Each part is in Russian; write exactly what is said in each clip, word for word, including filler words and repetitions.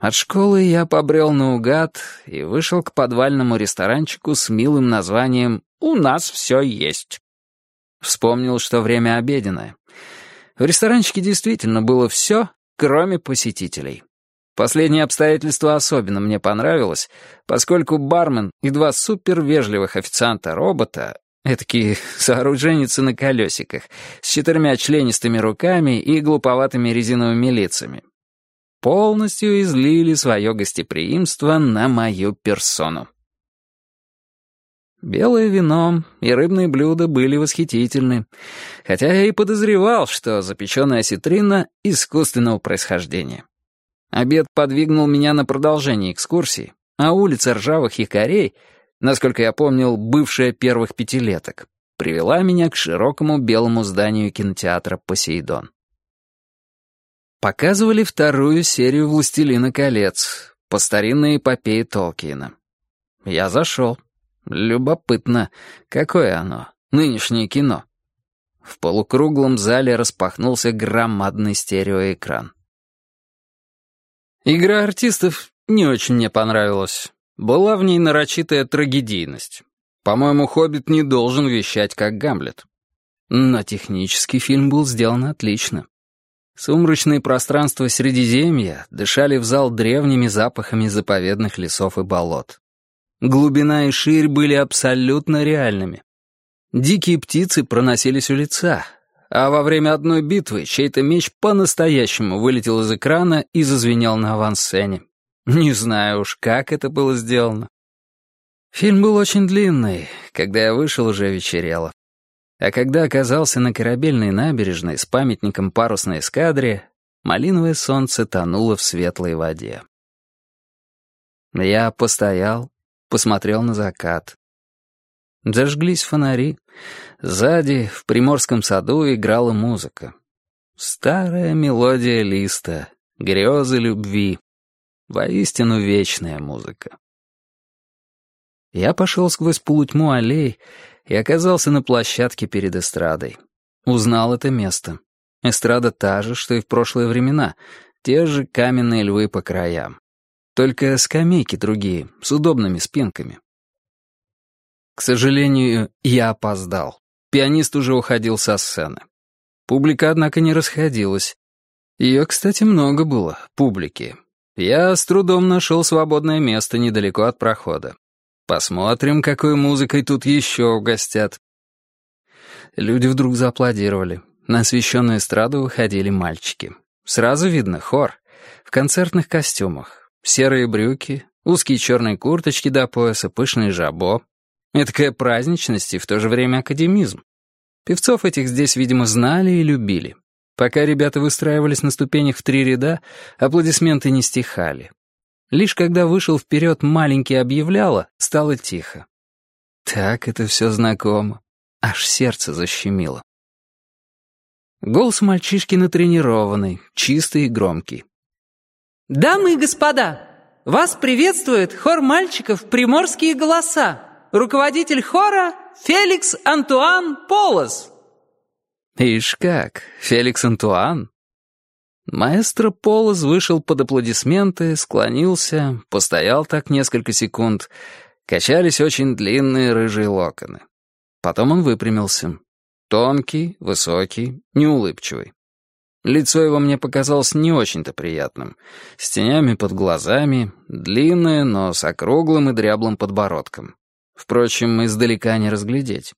От школы я побрел наугад и вышел к подвальному ресторанчику с милым названием «У нас все есть». Вспомнил, что время обеденное. В ресторанчике действительно было все, кроме посетителей. Последнее обстоятельство особенно мне понравилось, поскольку бармен и два супервежливых официанта-робота, этакие сооруженницы на колесиках, с четырьмя членистыми руками и глуповатыми резиновыми лицами, полностью излили свое гостеприимство на мою персону. Белое вино и рыбные блюда были восхитительны, хотя я и подозревал, что запеченная осетрина искусственного происхождения. Обед подвигнул меня на продолжение экскурсии, а улица ржавых якорей, насколько я помнил, бывшая первых пятилеток, привела меня к широкому белому зданию кинотеатра «Посейдон». Показывали вторую серию «Властелина колец» по старинной эпопее Толкиена. Я зашел. Любопытно, какое оно, нынешнее кино. В полукруглом зале распахнулся громадный стереоэкран. Игра артистов не очень мне понравилась. Была в ней нарочитая трагедийность. По-моему, «Хоббит» не должен вещать как Гамлет. Но технически фильм был сделан отлично. Сумрачные пространства Средиземья дышали в зал древними запахами заповедных лесов и болот. Глубина и ширь были абсолютно реальными. Дикие птицы проносились у лица, а во время одной битвы чей-то меч по-настоящему вылетел из экрана и зазвенел на авансцене. Не знаю уж, как это было сделано. Фильм был очень длинный, когда я вышел, уже вечерело. А когда оказался на корабельной набережной с памятником парусной эскадре, малиновое солнце тонуло в светлой воде. Я постоял, посмотрел на закат. Зажглись фонари. Сзади, в Приморском саду, играла музыка. Старая мелодия Листа, грезы любви. Воистину вечная музыка. Я пошел сквозь полутьму аллей и оказался на площадке перед эстрадой. Узнал это место. Эстрада та же, что и в прошлые времена. Те же каменные львы по краям. Только скамейки другие, с удобными спинками. К сожалению, я опоздал. Пианист уже уходил со сцены. Публика, однако, не расходилась. Ее, кстати, много было, публики. Я с трудом нашел свободное место недалеко от прохода. Посмотрим, какой музыкой тут еще угостят. Люди вдруг зааплодировали. На освещенную эстраду выходили мальчики. Сразу видно хор. В концертных костюмах. Серые брюки, узкие черные курточки до пояса, пышные жабо. Этакая праздничность и в то же время академизм. Певцов этих здесь, видимо, знали и любили. Пока ребята выстраивались на ступенях в три ряда, аплодисменты не стихали. Лишь когда вышел вперед маленький объявляло, стало тихо. Так это все знакомо. Аж сердце защемило. Голос мальчишки натренированный, чистый и громкий. «Дамы и господа, вас приветствует хор мальчиков «Приморские голоса». Руководитель хора Феликс Антуан Полос». Ишь как, Феликс Антуан. Маэстро Полос вышел под аплодисменты, склонился, постоял так несколько секунд. Качались очень длинные рыжие локоны. Потом он выпрямился. Тонкий, высокий, неулыбчивый. Лицо его мне показалось не очень-то приятным. С тенями под глазами, длинное, но с округлым и дряблым подбородком. Впрочем, издалека не разглядеть.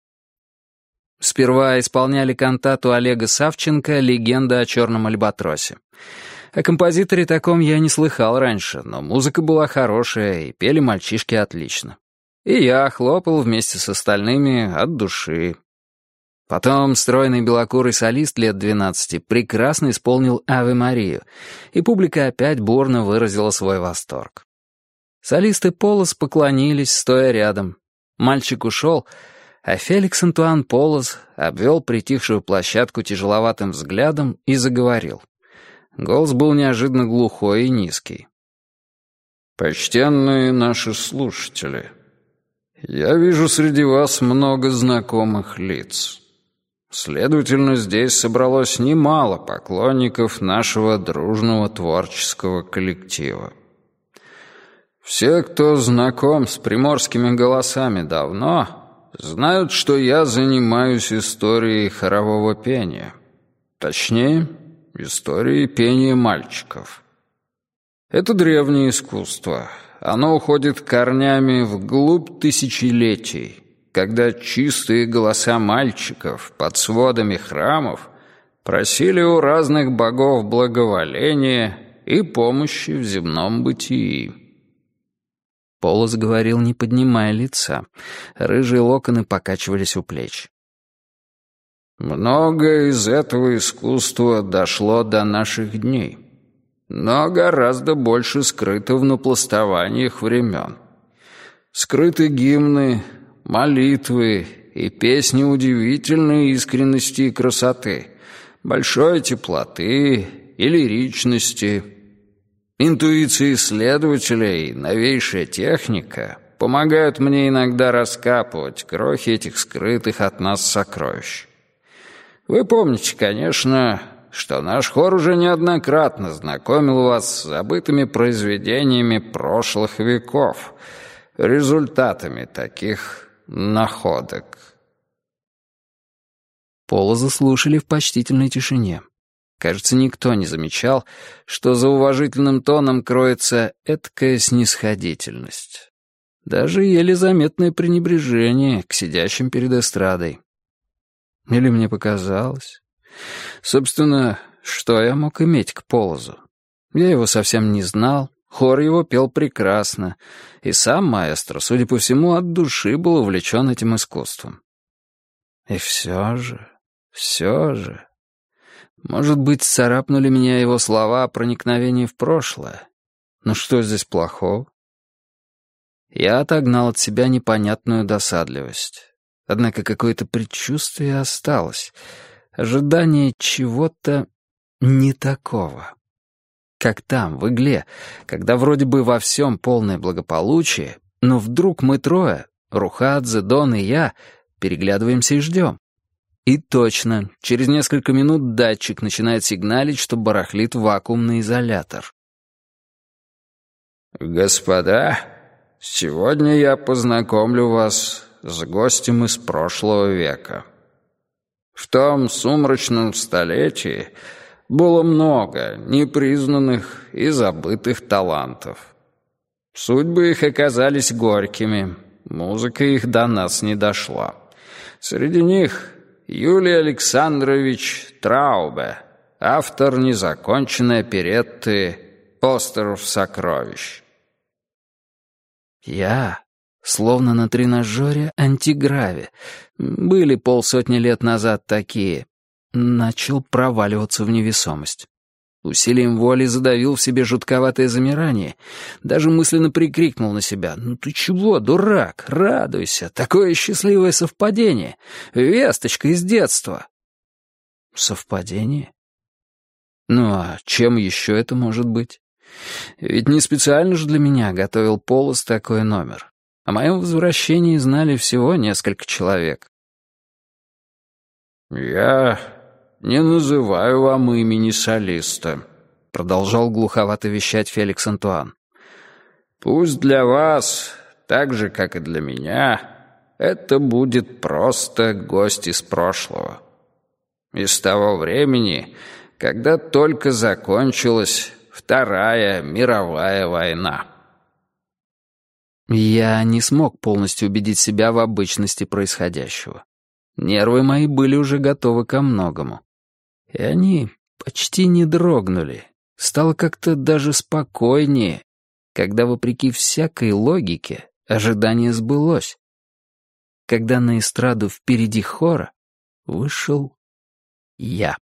Сперва исполняли кантату Олега Савченко «Легенда о черном альбатросе». О композиторе таком я не слыхал раньше, но музыка была хорошая, и пели мальчишки отлично. И я хлопал вместе с остальными от души. Потом стройный белокурый солист лет двенадцати прекрасно исполнил «Аве Марию», и публика опять бурно выразила свой восторг. Солисты Полос поклонились, стоя рядом. Мальчик ушел, а Феликс Антуан Полос обвел притихшую площадку тяжеловатым взглядом и заговорил. Голос был неожиданно глухой и низкий. «Почтенные наши слушатели, я вижу среди вас много знакомых лиц. Следовательно, здесь собралось немало поклонников нашего дружного творческого коллектива. Все, кто знаком с приморскими голосами давно, знают, что я занимаюсь историей хорового пения. Точнее, историей пения мальчиков. Это древнее искусство. Оно уходит корнями вглубь тысячелетий, когда чистые голоса мальчиков под сводами храмов просили у разных богов благоволения и помощи в земном бытии. Полос говорил, не поднимая лица. Рыжие локоны покачивались у плеч. Многое из этого искусства дошло до наших дней, но гораздо больше скрыто в напластованиях времен. Скрыты гимны, молитвы и песни удивительной искренности и красоты, большой теплоты и лиричности. Интуиция исследователей и новейшая техника помогают мне иногда раскапывать крохи этих скрытых от нас сокровищ. Вы помните, конечно, что наш хор уже неоднократно знакомил вас с забытыми произведениями прошлых веков, результатами таких находок. Полоза слушали в почтительной тишине. Кажется, никто не замечал, что за уважительным тоном кроется эткая снисходительность. Даже еле заметное пренебрежение к сидящим перед эстрадой. Или мне показалось? Собственно, что я мог иметь к Полозу? Я его совсем не знал, хор его пел прекрасно, и сам маэстро, судя по всему, от души был увлечен этим искусством. И все же, все же... Может быть, царапнули меня его слова о проникновении в прошлое? Но что здесь плохого? Я отогнал от себя непонятную досадливость. Однако какое-то предчувствие осталось. Ожидание чего-то не такого. Как там, в игле, когда вроде бы во всем полное благополучие, но вдруг мы трое, Рухадзе, Дон и я, переглядываемся и ждем. И точно, через несколько минут датчик начинает сигналить, что барахлит вакуумный изолятор. «Господа, сегодня я познакомлю вас с гостем из прошлого века. В том сумрачном столетии было много непризнанных и забытых талантов. Судьбы их оказались горькими, музыка их до нас не дошла. Среди них Юлий Александрович Траубе, автор незаконченной оперетты «Остров сокровищ». Я, словно на тренажере антиграве, были полсотни лет назад такие, начал проваливаться в невесомость. Усилием воли задавил в себе жутковатое замирание, даже мысленно прикрикнул на себя: «Ну ты чего, дурак, радуйся, такое счастливое совпадение, весточка из детства». Совпадение? Ну а чем еще это может быть? Ведь не специально же для меня готовил Полос такой номер. О моем возвращении знали всего несколько человек. «Я не называю вам имени солиста», — продолжал глуховато вещать Феликс Антуан. «Пусть для вас, так же, как и для меня, это будет просто гость из прошлого. Из того времени, когда только закончилась Вторая мировая война». Я не смог полностью убедить себя в обычности происходящего. Нервы мои были уже готовы ко многому. И они почти не дрогнули. Стало как-то даже спокойнее, когда, вопреки всякой логике, ожидание сбылось. Когда на эстраду впереди хора вышел я.